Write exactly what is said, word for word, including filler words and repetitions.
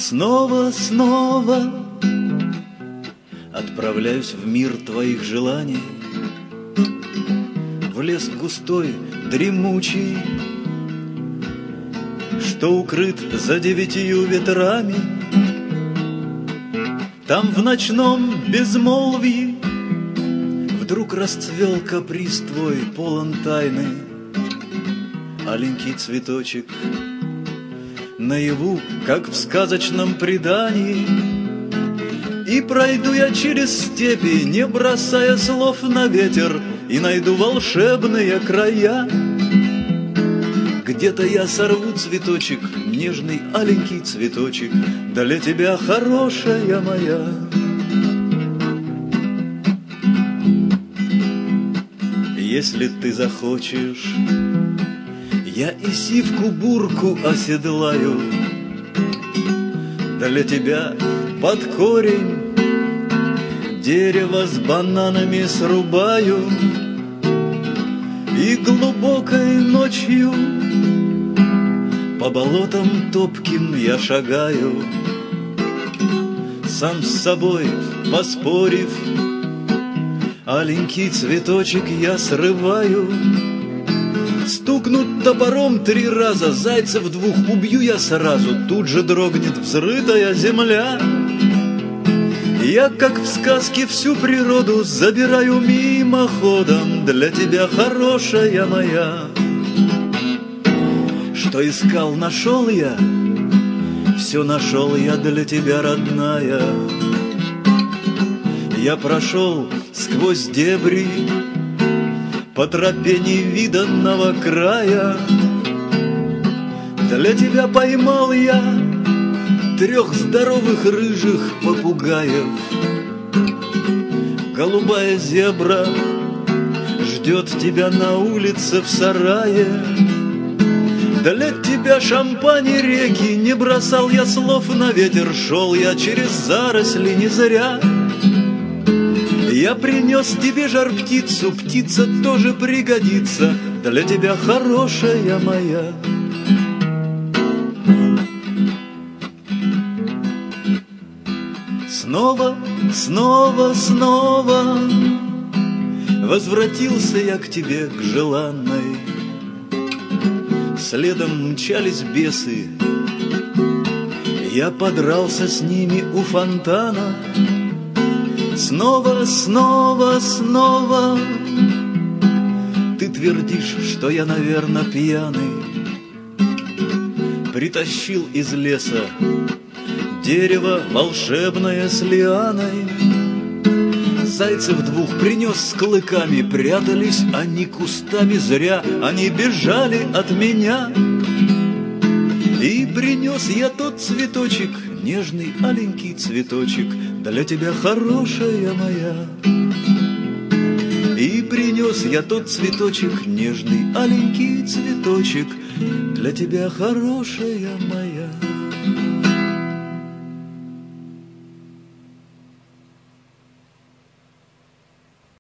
Снова, снова отправляюсь в мир твоих желаний, в лес густой, дремучий, что укрыт за девятью ветрами. Там в ночном безмолвии вдруг расцвел каприз твой, полон тайны. Аленький цветочек наяву, как в сказочном предании. И пройду я через степи, не бросая слов на ветер, и найду волшебные края. Где-то я сорву цветочек, нежный аленький цветочек, для тебя, хорошая моя. Если ты захочешь, я и сивку-бурку оседлаю, для тебя под корень дерево с бананами срубаю, и глубокой ночью по болотам топким я шагаю, сам с собой поспорив, аленький цветочек я срываю. Стукнут топором три раза, зайцев двух убью я сразу, тут же дрогнет взрытая земля. Я, как в сказке, всю природу забираю мимоходом, для тебя, хорошая моя. Что искал, нашел я, все нашел я для тебя, родная. Я прошел сквозь дебри по тропе невиданного края. Для тебя поймал я трех здоровых рыжих попугаев. Голубая зебра ждет тебя на улице в сарае. Для тебя шампань и реки, не бросал я слов на ветер, шел я через заросли не зря. Я принес тебе жар-птицу, птица тоже пригодится, для тебя, хорошая моя. Снова, снова, снова возвратился я к тебе, к желанной. Следом мчались бесы, я подрался с ними у фонтана. Снова, снова, снова ты твердишь, что я, наверно, пьяный. Притащил из леса дерево волшебное с лианой. Зайцев двух принес с клыками, прятались они кустами зря, они бежали от меня. И принес я тот цветочек, нежный аленький цветочек, для тебя, хорошая моя. И принес я тот цветочек, нежный аленький цветочек, для тебя, хорошая моя.